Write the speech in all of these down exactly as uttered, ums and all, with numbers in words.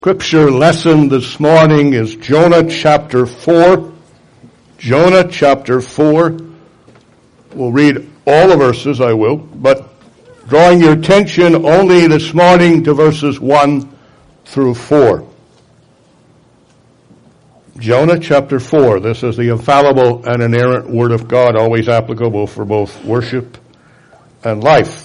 Scripture lesson this morning is Jonah chapter four. Jonah chapter four. We'll read all the verses, I will, but drawing your attention only this morning to verses one through four. Jonah chapter four. This is the infallible and inerrant Word of God, always applicable for both worship and life.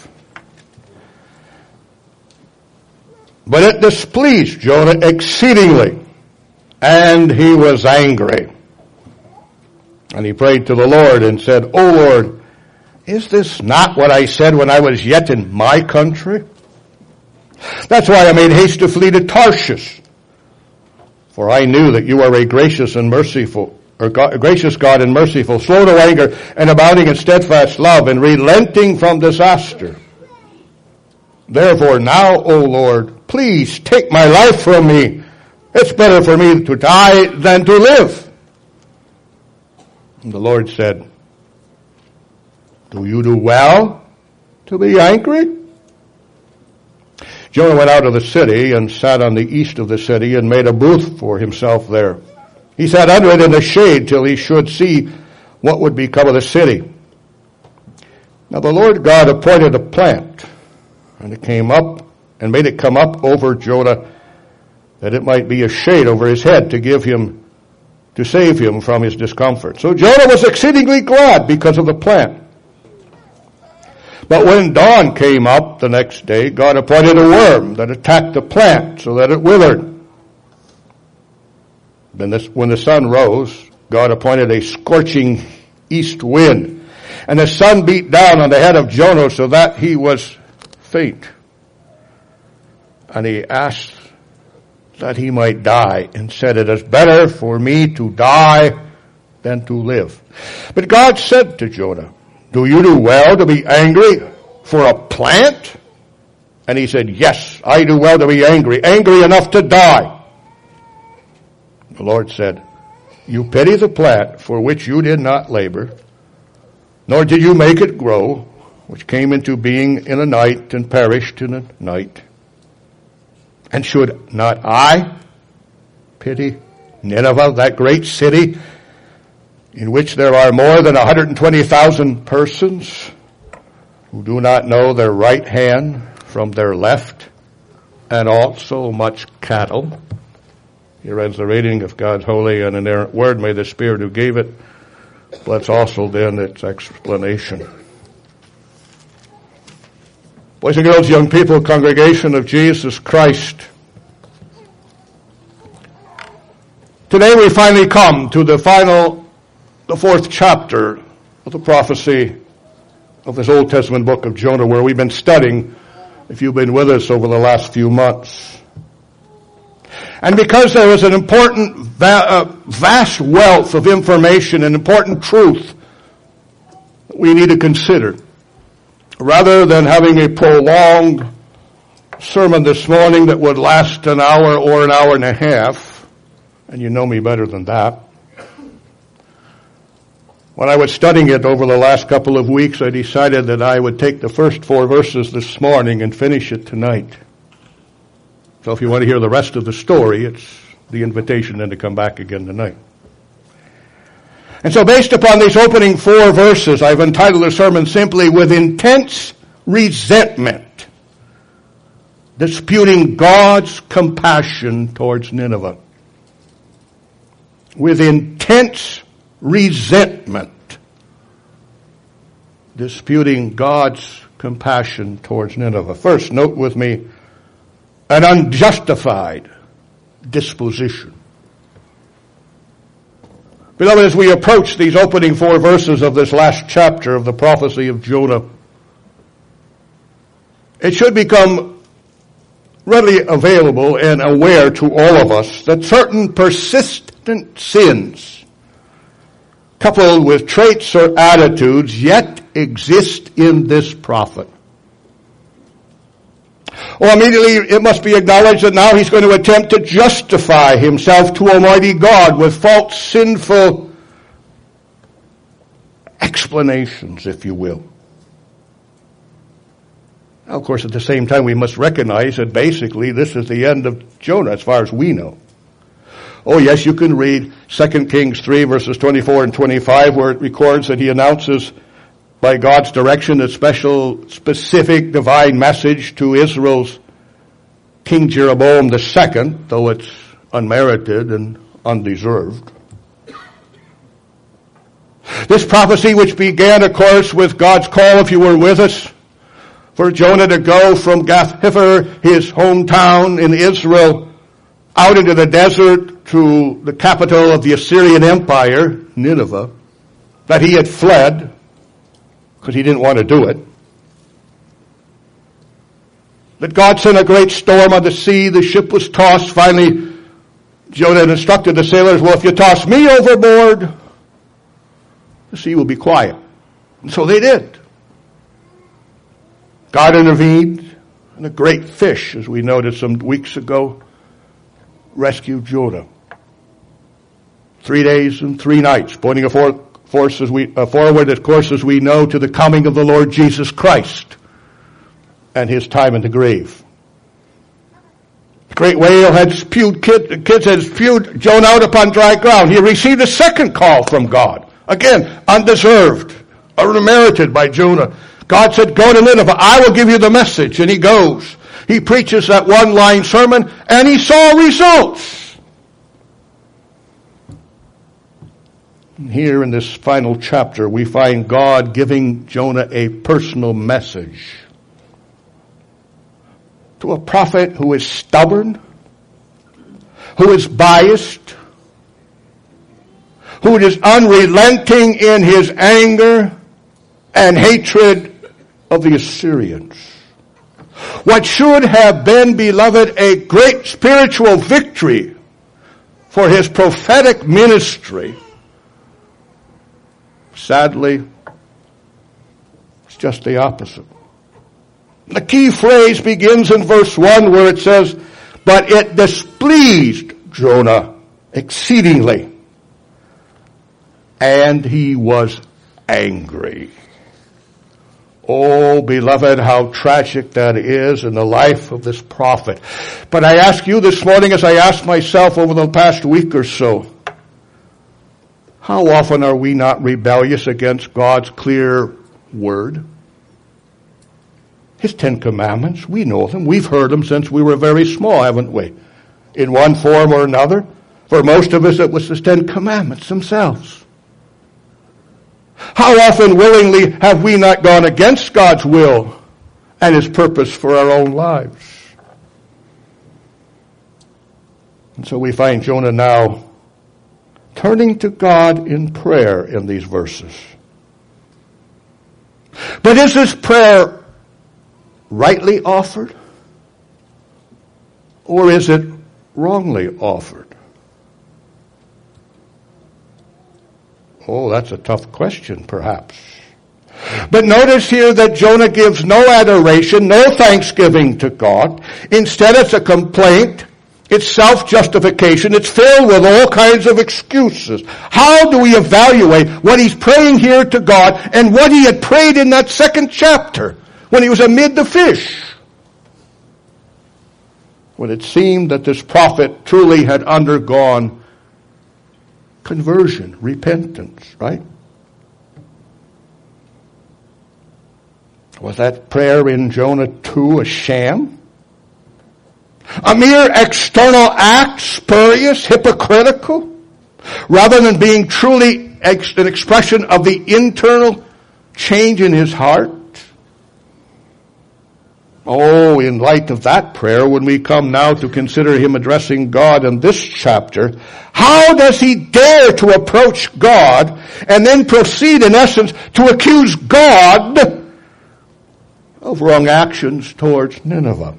But it displeased Jonah exceedingly, and he was angry. And he prayed to the Lord and said, O Lord, is this not what I said when I was yet in my country? That's why I made haste to flee to Tarshish. For I knew that you are a gracious and merciful, or God, gracious God and merciful, slow to anger and abounding in steadfast love and relenting from disaster. Therefore now, O Lord, please take my life from me. It's better for me to die than to live. And the Lord said, do you do well to be angry? Jonah went out of the city and sat on the east of the city and made a booth for himself there. He sat under it in the shade till he should see what would become of the city. Now the Lord God appointed a plant, and it came up and made it come up over Jonah, that it might be a shade over his head to give him, to save him from his discomfort. So Jonah was exceedingly glad because of the plant. But when dawn came up the next day, God appointed a worm that attacked the plant so that it withered. Then this, when the sun rose, God appointed a scorching east wind, and the sun beat down on the head of Jonah so that he was faint. And he asked that he might die and said, it is better for me to die than to live. But God said to Jonah, do you do well to be angry for a plant? And he said, yes, I do well to be angry, angry enough to die. The Lord said, you pity the plant for which you did not labor, nor did you make it grow, which came into being in a night and perished in a night. And should not I pity Nineveh, that great city, in which there are more than one hundred twenty thousand persons who do not know their right hand from their left, and also much cattle? Here ends the reading of God's holy and inerrant word. May the Spirit who gave it bless also then its explanation. Boys and girls, young people, congregation of Jesus Christ. Today we finally come to the final, the fourth chapter of the prophecy of this Old Testament book of Jonah, where we've been studying, if you've been with us over the last few months. And because there is an important, va- uh, vast wealth of information and important truth that we need to consider, rather than having a prolonged sermon this morning that would last an hour or an hour and a half, and you know me better than that. When I was studying it over the last couple of weeks, I decided that I would take the first four verses this morning and finish it tonight. So if you want to hear the rest of the story, it's the invitation then to come back again tonight. And so based upon these opening four verses, I've entitled the sermon simply, With Intense Resentment, Disputing God's Compassion Towards Nineveh. With intense resentment, disputing God's compassion towards Nineveh. First, note with me, an unjustified disposition. Beloved, as we approach these opening four verses of this last chapter of the prophecy of Jonah, it should become readily available and aware to all of us that certain persistent sins, coupled with traits or attitudes, yet exist in this prophet. Or immediately it must be acknowledged that now he's going to attempt to justify himself to Almighty God with false, sinful explanations, if you will. Now, of course, at the same time, we must recognize that basically this is the end of Jonah as far as we know. Oh, yes, you can read Second Kings three, verses twenty-four and twenty-five, where it records that he announces by God's direction a special, specific divine message to Israel's King Jeroboam the second, though it's unmerited and undeserved. This prophecy, which began, of course, with God's call, if you were with us, for Jonah to go from Gath-Hepher, his hometown in Israel, out into the desert to the capital of the Assyrian Empire, Nineveh, that he had fled because he didn't want to do it. That God sent a great storm on the sea, the ship was tossed. Finally, Jonah had instructed the sailors, well, if you toss me overboard, the sea will be quiet. And so they did. God intervened, and a great fish, as we noted some weeks ago, rescued Jonah. Three days and three nights, pointing a for, force as we, uh, forward, of course, as we know, to the coming of the Lord Jesus Christ and his time in the grave. The great whale had spewed, kid, kids had spewed Jonah out upon dry ground. He received a second call from God. Again, undeserved, unmerited by Jonah. God said, go to Nineveh, I will give you the message. And he goes. He preaches that one-line sermon, and he saw results. And here in this final chapter, we find God giving Jonah a personal message to a prophet who is stubborn, who is biased, who is unrelenting in his anger and hatred of the Assyrians. What should have been, beloved, a great spiritual victory for his prophetic ministry, sadly, it's just the opposite. The key phrase begins in verse one where it says, but it displeased Jonah exceedingly, and he was angry. Oh, beloved, how tragic that is in the life of this prophet. But I ask you this morning, as I asked myself over the past week or so, how often are we not rebellious against God's clear word? His Ten Commandments, we know them. We've heard them since we were very small, haven't we? In one form or another. For most of us, it was the Ten Commandments themselves. How often willingly have we not gone against God's will and his purpose for our own lives? And so we find Jonah now turning to God in prayer in these verses. But is this prayer rightly offered? Or is it wrongly offered? Oh, that's a tough question, perhaps. But notice here that Jonah gives no adoration, no thanksgiving to God. Instead, it's a complaint. It's self-justification. It's filled with all kinds of excuses. How do we evaluate what he's praying here to God and what he had prayed in that second chapter when he was amid the fish? When it seemed that this prophet truly had undergone conversion, repentance, right? Was that prayer in Jonah two a sham? A mere external act, spurious, hypocritical, rather than being truly ex- an expression of the internal change in his heart? Oh, in light of that prayer, when we come now to consider him addressing God in this chapter, how does he dare to approach God and then proceed, in essence, to accuse God of wrong actions towards Nineveh?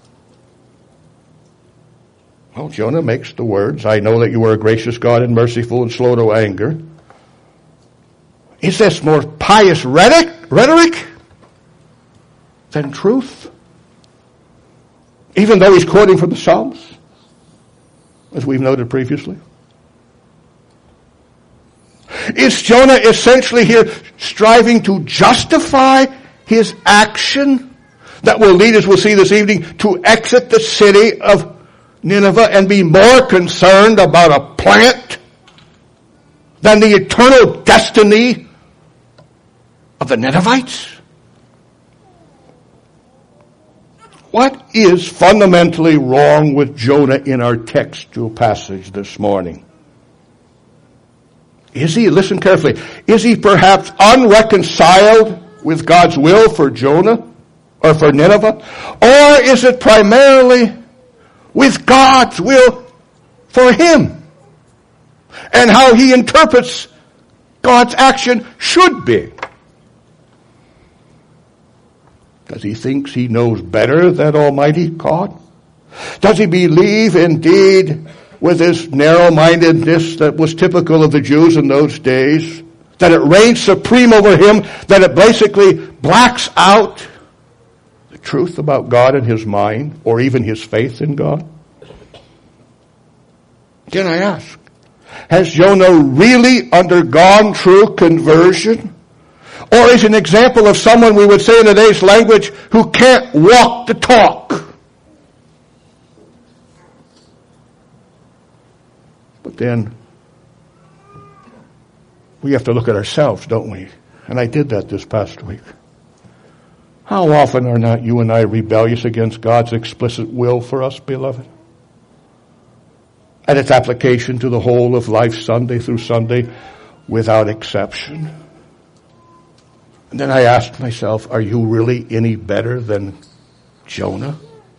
Well, Jonah makes the words, I know that you are a gracious God and merciful and slow to anger. Is this more pious rhetoric, rhetoric than truth? Even though he's quoting from the Psalms, as we've noted previously. Is Jonah essentially here striving to justify his action that will lead, as we'll see this evening, to exit the city of Nineveh and be more concerned about a plant than the eternal destiny of the Ninevites? What is fundamentally wrong with Jonah in our textual passage this morning? Is he, listen carefully, is he perhaps unreconciled with God's will for Jonah or for Nineveh? Or is it primarily with God's will for him and how he interprets God's action should be? Does he think he knows better than Almighty God? Does he believe indeed with his narrow-mindedness that was typical of the Jews in those days, that it reigns supreme over him, that it basically blacks out the truth about God in his mind, or even his faith in God? Again, I ask, has Jonah really undergone true conversion? Or is an example of someone, we would say in today's language, who can't walk the talk? But then, we have to look at ourselves, don't we? And I did that this past week. How often are not you and I rebellious against God's explicit will for us, beloved? And its application to the whole of life, Sunday through Sunday, without exception. And then I asked myself, are you really any better than Jonah?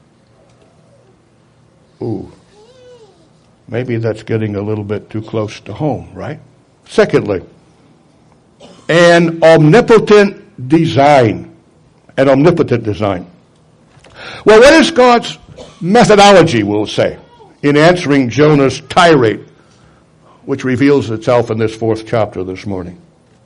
Ooh, maybe that's getting a little bit too close to home, right? Secondly, an omnipotent design. An omnipotent design. Well, what is God's methodology, we'll say, in answering Jonah's tirade, which reveals itself in this fourth chapter this morning?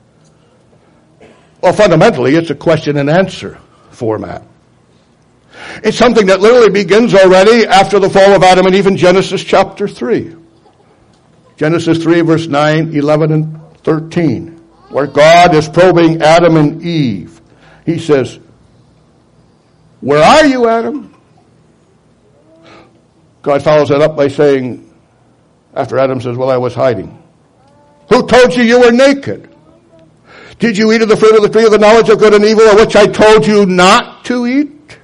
Well, fundamentally, it's a question and answer format. It's something that literally begins already after the fall of Adam and even Genesis chapter three. Genesis three, verse nine, eleven, and thirteen, where God is probing Adam and Eve. He says, "Where are you, Adam?" God follows that up by saying, after Adam says, "Well, I was hiding." "Who told you you were naked? Did you eat of the fruit of the tree of the knowledge of good and evil, of which I told you not to eat?"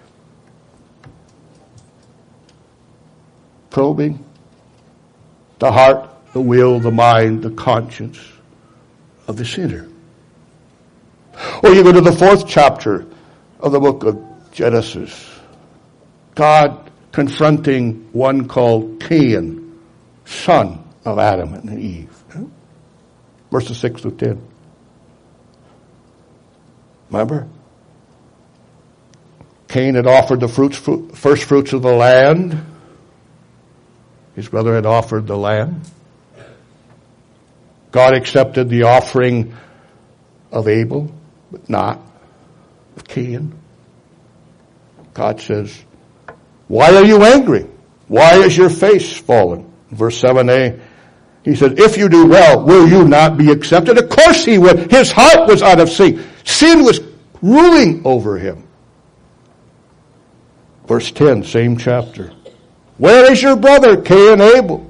Probing the heart, the will, the mind, the conscience of the sinner. Or you go to the fourth chapter of the book of Genesis. God confronting one called Cain, son of Adam and Eve. Verses six through ten. Remember? Cain had offered the fruits, first fruits of the land. His brother had offered the lamb. God accepted the offering of Abel, but not of Cain. God says, "Why are you angry? Why is your face fallen?" Verse seven a, he said, "If you do well, will you not be accepted?" Of course he would. His heart was out of sync. Sin was ruling over him. Verse ten, same chapter. "Where is your brother, Cain, Abel?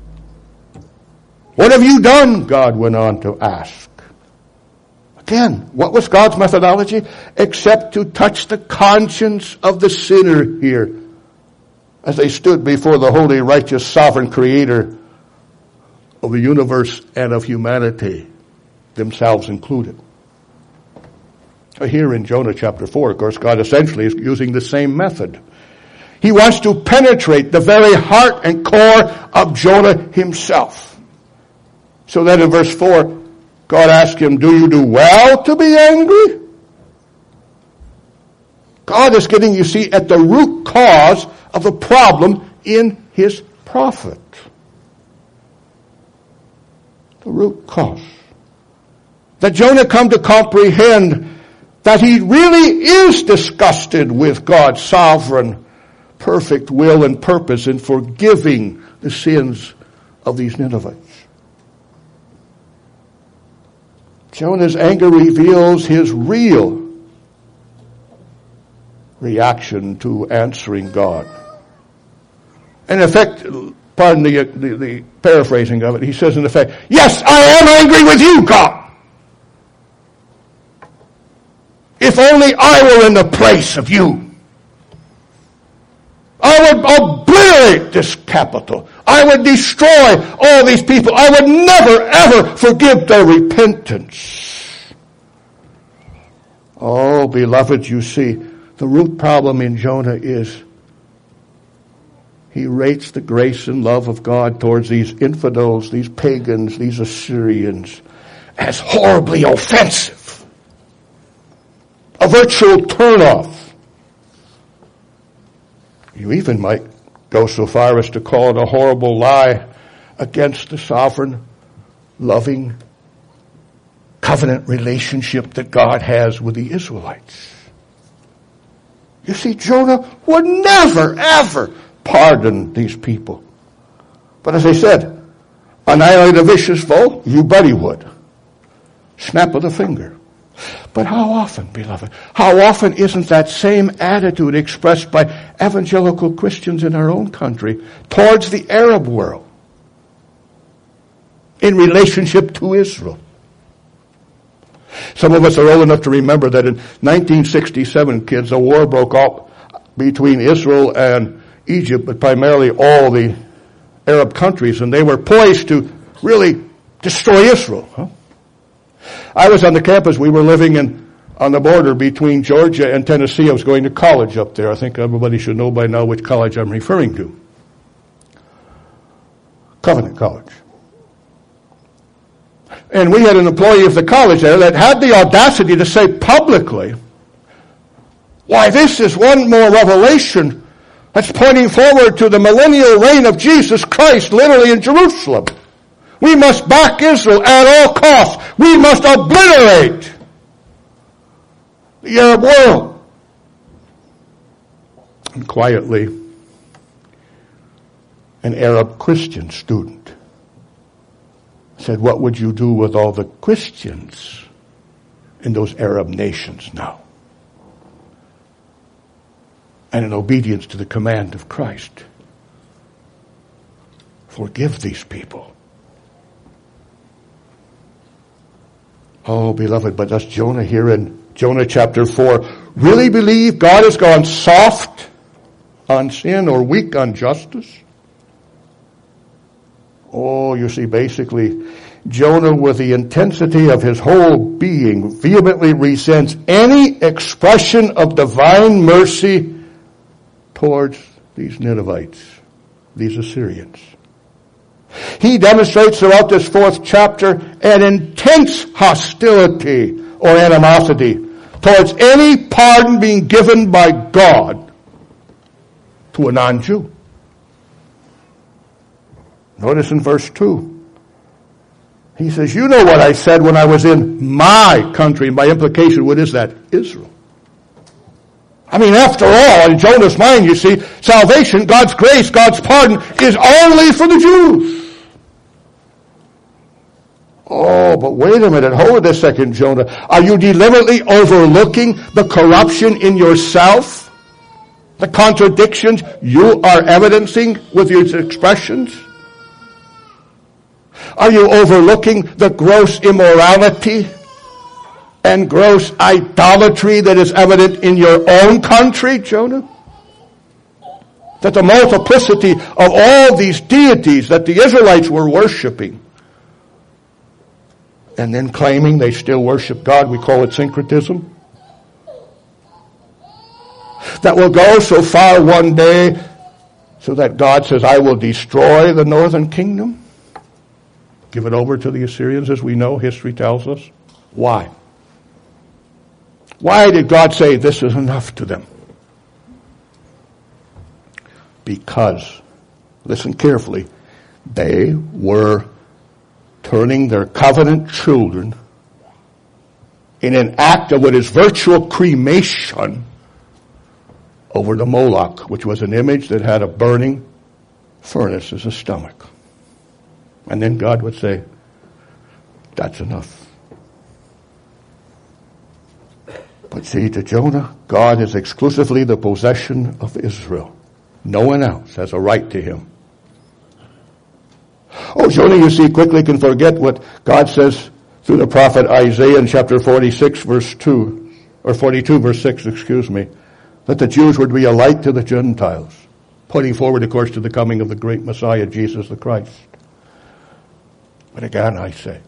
What have you done?" God went on to ask. Again, what was God's methodology? Except to touch the conscience of the sinner here, as they stood before the holy, righteous, sovereign creator of the universe and of humanity, themselves included. Here in Jonah chapter four, of course, God essentially is using the same method. He wants to penetrate the very heart and core of Jonah himself. So that in verse four, God asked him, "Do you do well to be angry?" God is getting, you see, at the root cause of the problem in his prophet. The root cause. That Jonah come to comprehend that he really is disgusted with God's sovereign, perfect will and purpose in forgiving the sins of these Ninevites. Jonah's anger reveals his real, reaction to answering God. In effect, pardon the, the, the paraphrasing of it, he says in effect, yes, I am angry with you, God. If only I were in the place of you. I would obliterate this capital. I would destroy all these people. I would never, ever forgive their repentance. Oh, beloved, you see, the root problem in Jonah is he rates the grace and love of God towards these infidels, these pagans, these Assyrians, as horribly offensive. A virtual turnoff. You even might go so far as to call it a horrible lie against the sovereign, loving, covenant relationship that God has with the Israelites. You see, Jonah would never, ever pardon these people. But as I said, annihilate a vicious foe, you bet he would. Snap of the finger. But how often, beloved, how often isn't that same attitude expressed by evangelical Christians in our own country towards the Arab world in relationship to Israel? Some of us are old enough to remember that in nineteen sixty-seven, kids, a war broke out between Israel and Egypt, but primarily all the Arab countries, and they were poised to really destroy Israel. Huh? I was on the campus. We were living in on the border between Georgia and Tennessee. I was going to college up there. I think everybody should know by now which college I'm referring to. Covenant College. And we had an employee of the college there that had the audacity to say publicly, why, this is one more revelation that's pointing forward to the millennial reign of Jesus Christ, literally in Jerusalem. We must back Israel at all costs. We must obliterate the Arab world. And quietly, an Arab Christian student said, what would you do with all the Christians in those Arab nations now? And in obedience to the command of Christ, forgive these people. Oh, beloved, but does Jonah here in Jonah chapter four really believe God has gone soft on sin or weak on justice? Oh, you see, basically, Jonah, with the intensity of his whole being, vehemently resents any expression of divine mercy towards these Ninevites, these Assyrians. He demonstrates throughout this fourth chapter an intense hostility or animosity towards any pardon being given by God to a non-Jew. Notice in verse two, he says, you know what I said when I was in my country. By implication, what is that? Israel. I mean, after all, in Jonah's mind, you see, salvation, God's grace, God's pardon is only for the Jews. Oh, but wait a minute. Hold a second, Jonah. Are you deliberately overlooking the corruption in yourself? The contradictions you are evidencing with your expressions? Are you overlooking the gross immorality and gross idolatry that is evident in your own country, Jonah? That the multiplicity of all these deities that the Israelites were worshiping and then claiming they still worship God, we call it syncretism, that will go so far one day so that God says, I will destroy the northern kingdom, give it over to the Assyrians, as we know, history tells us. Why? Why did God say this is enough to them? Because, listen carefully, they were turning their covenant children in an act of what is virtual cremation over to Moloch, which was an image that had a burning furnace as a stomach. And then God would say, that's enough. But see, to Jonah, God is exclusively the possession of Israel. No one else has a right to him. Oh, Jonah, you see, quickly can forget what God says through the prophet Isaiah in chapter forty-six, verse two, or forty-two, verse six, excuse me, that the Jews would be a light to the Gentiles, pointing forward, of course, to the coming of the great Messiah, Jesus the Christ. But again, I say,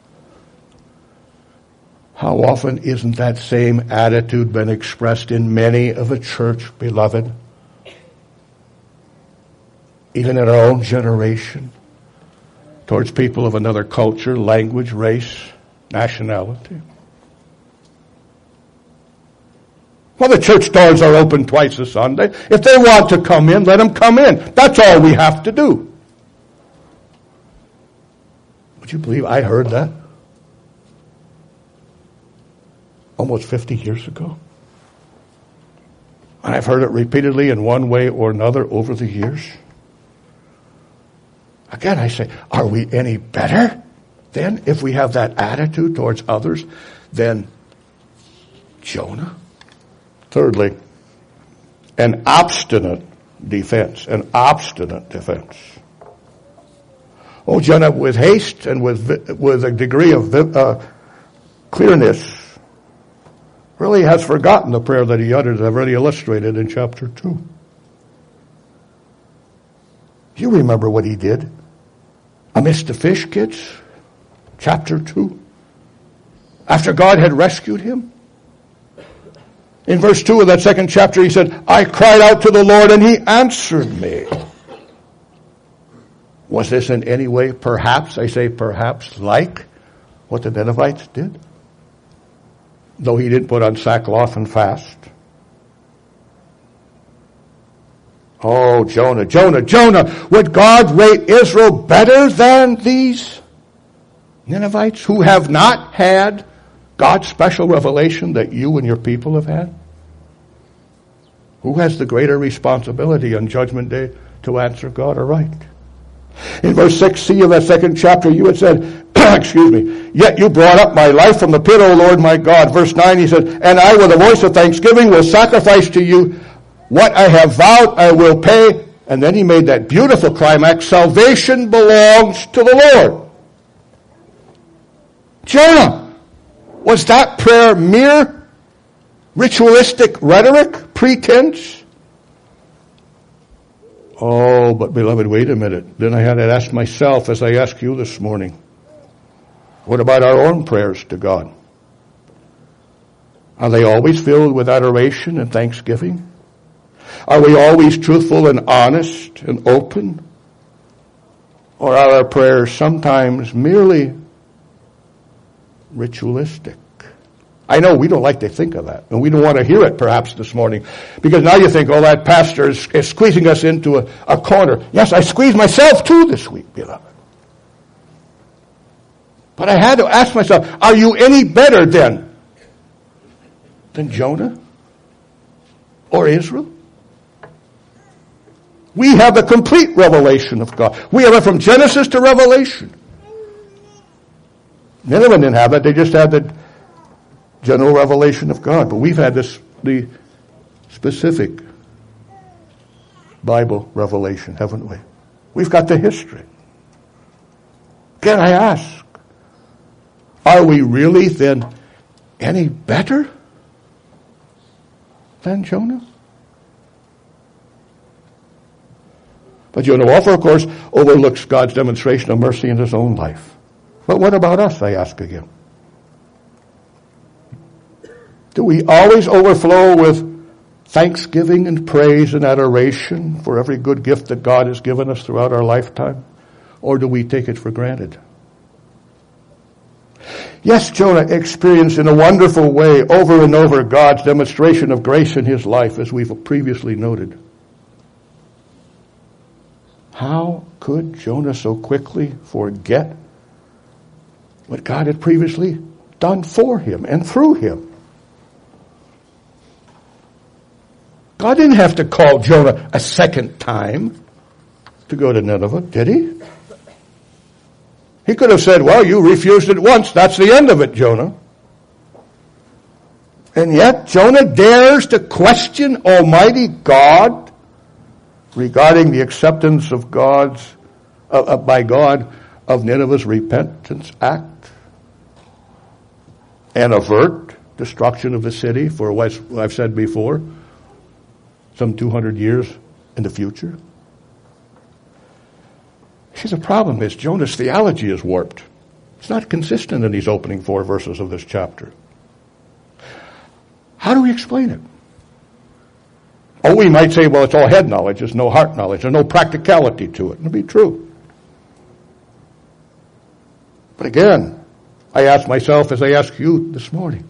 how often isn't that same attitude been expressed in many of a church, beloved? Even in our own generation, towards people of another culture, language, race, nationality. Well, the church doors are open twice a Sunday. If they want to come in, let them come in. That's all we have to do. Would you believe I heard that almost fifty years ago? And I've heard it repeatedly in one way or another over the years. Again, I say, are we any better then if we have that attitude towards others than Jonah? Thirdly, an obstinate defense. An obstinate defense. Oh, Jonah, with haste and with with a degree of uh, clearness, really has forgotten the prayer that he uttered, as I've already illustrated in chapter two. You remember what he did amidst the fish, kids? Chapter two. After God had rescued him. In verse two of that second chapter, he said, I cried out to the Lord and he answered me. Was this in any way, perhaps, I say perhaps, like what the Ninevites did? Though he didn't put on sackcloth and fast. Oh, Jonah, Jonah, Jonah, would God rate Israel better than these Ninevites who have not had God's special revelation that you and your people have had? Who has the greater responsibility on Judgment Day to answer God aright? In verse six c of that second chapter, you had said, excuse me, yet you brought up my life from the pit, O Lord my God. Verse nine, he said, and I with a voice of thanksgiving will sacrifice to you what I have vowed I will pay. And then he made that beautiful climax, salvation belongs to the Lord. Jonah, was that prayer mere ritualistic rhetoric, pretense? Oh, but beloved, wait a minute. Then I had to ask myself, as I ask you this morning, what about our own prayers to God? Are they always filled with adoration and thanksgiving? Are we always truthful and honest and open? Or are our prayers sometimes merely ritualistic? I know we don't like to think of that, and we don't want to hear it perhaps this morning, because now you think, oh, that pastor is, is squeezing us into a, a corner. Yes, I squeezed myself too this week, beloved. But I had to ask myself, are you any better then than Jonah or Israel? We have the complete revelation of God. We have it from Genesis to Revelation. Nineveh didn't have that. They just had the general revelation of God. But we've had this, the specific Bible revelation, haven't we? We've got the history. Again, I ask, are we really then any better than Jonah? But Jonah also, of course, overlooks God's demonstration of mercy in his own life. But what about us, I ask again? Do we always overflow with thanksgiving and praise and adoration for every good gift that God has given us throughout our lifetime? Or do we take it for granted? Yes, Jonah experienced in a wonderful way over and over God's demonstration of grace in his life, as we've previously noted. How could Jonah so quickly forget what God had previously done for him and through him? God didn't have to call Jonah a second time to go to Nineveh, did he? He could have said, well, you refused it once. That's the end of it, Jonah. And yet Jonah dares to question Almighty God regarding the acceptance of God's, uh, uh, by God of Nineveh's repentance act and avert destruction of the city for what I've said before, some two hundred years in the future. See, the problem is Jonah's theology is warped. It's not consistent in these opening four verses of this chapter. How do we explain it? Oh, we might say, well, it's all head knowledge. There's no heart knowledge. There's no practicality to it. It'll be true. But again, I ask myself as I ask you this morning,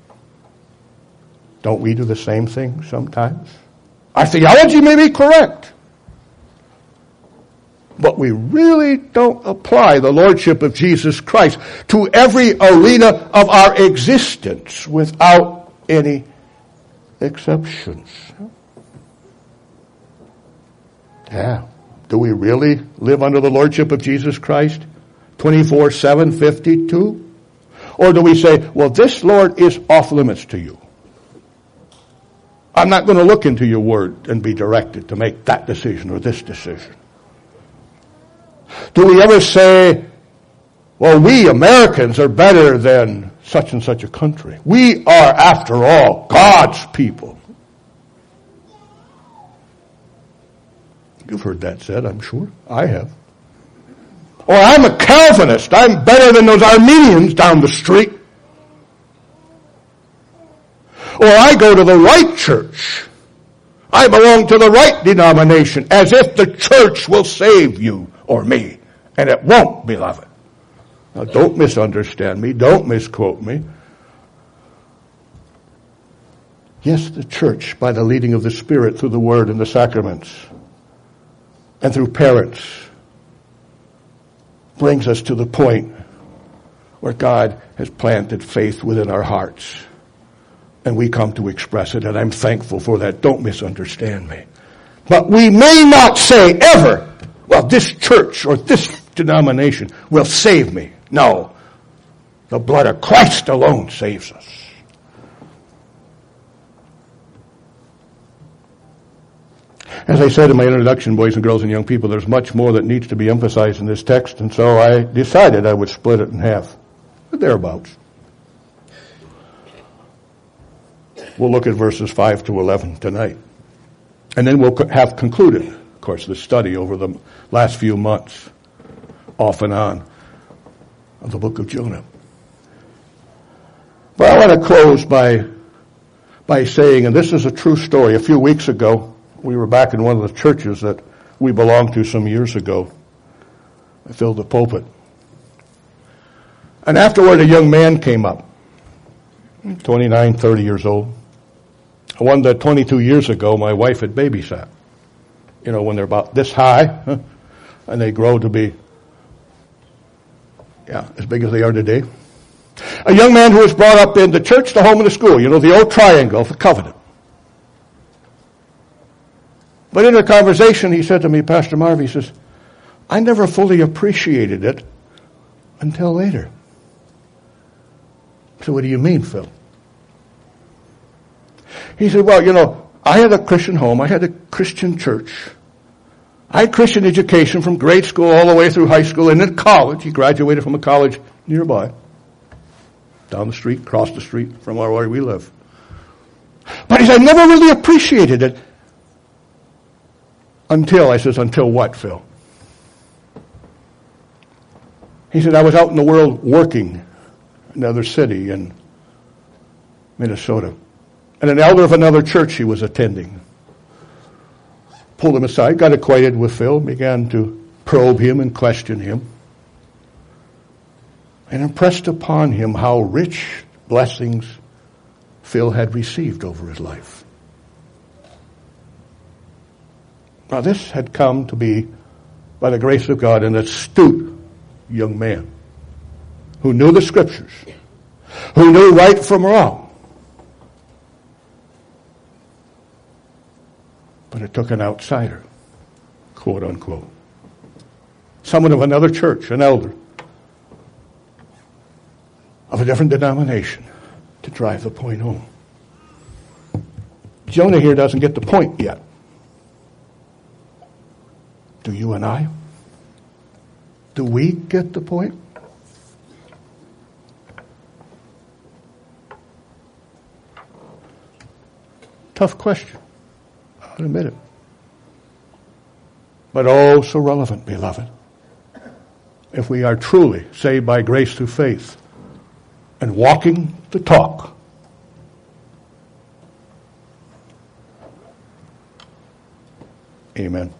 don't we do the same thing sometimes? Our theology may be correct, but we really don't apply the Lordship of Jesus Christ to every arena of our existence without any exceptions. Yeah. Do we really live under the Lordship of Jesus Christ twenty-four seven fifty-two? Or do we say, well, this Lord is off limits to you. I'm not going to look into your word and be directed to make that decision or this decision. Do we ever say, well, we Americans are better than such and such a country? We are, after all, God's people. You've heard that said, I'm sure. I have. Or I'm a Calvinist. I'm better than those Armenians down the street. Or I go to the right church. I belong to the right denomination, as if the church will save you or me. And it won't, beloved. Now, don't misunderstand me. Don't misquote me. Yes, the church, by the leading of the Spirit through the Word and the sacraments, and through parents, brings us to the point where God has planted faith within our hearts. And we come to express it, and I'm thankful for that. Don't misunderstand me. But we may not say ever, well, this church or this denomination will save me. No. The blood of Christ alone saves us. As I said in my introduction, boys and girls and young people, there's much more that needs to be emphasized in this text, and so I decided I would split it in half. Thereabouts. We'll look at verses five to eleven tonight. And then we'll have concluded, of course, the study over the last few months, off and on, of the book of Jonah. But I want to close by, by saying, and this is a true story, a few weeks ago, we were back in one of the churches that we belonged to some years ago. I filled the pulpit. And afterward, a young man came up, twenty-nine, thirty years old. One that twenty-two years ago my wife had babysat. You know, when they're about this high, and they grow to be, yeah, as big as they are today. A young man who was brought up in the church, the home, and the school. You know, the old triangle of the covenant. But in a conversation, he said to me, Pastor Marv, he says, I never fully appreciated it until later. So what do you mean, Phil? He said, well, you know, I had a Christian home. I had a Christian church. I had Christian education from grade school all the way through high school and then college. He graduated from a college nearby, down the street, across the street from where we live. But he said, I never really appreciated it until, I says, until what, Phil? He said, I was out in the world working in another city in Minnesota. And an elder of another church he was attending pulled him aside, got acquainted with Phil, began to probe him and question him, and impressed upon him how rich blessings Phil had received over his life. Now this had come to be, by the grace of God, an astute young man who knew the Scriptures, who knew right from wrong. But it took an outsider, quote unquote, someone of another church, an elder of a different denomination, to drive the point home. Jonah here doesn't get the point yet. Do you and I? Do we get the point? Tough question. I'll admit it. But oh, so relevant, beloved. If we are truly saved by grace through faith and walking the talk, amen.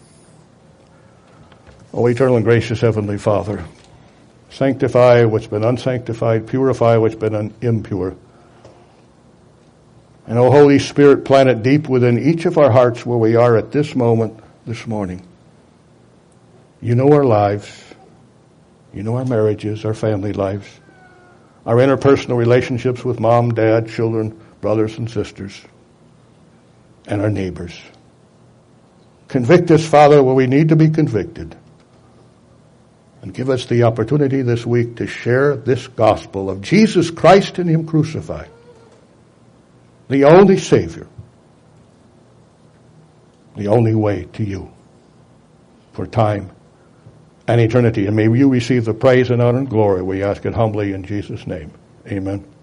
O eternal and gracious Heavenly Father, sanctify what's been unsanctified, purify what's been un- impure. And O Holy Spirit, plant it deep within each of our hearts where we are at this moment, this morning. You know our lives. You know our marriages, our family lives, our interpersonal relationships with mom, dad, children, brothers and sisters, and our neighbors. Convict us, Father, where we need to be convicted. And give us the opportunity this week to share this gospel of Jesus Christ and Him crucified, the only Savior, the only way to you for time and eternity. And may you receive the praise and honor and glory. We ask it humbly in Jesus' name. Amen.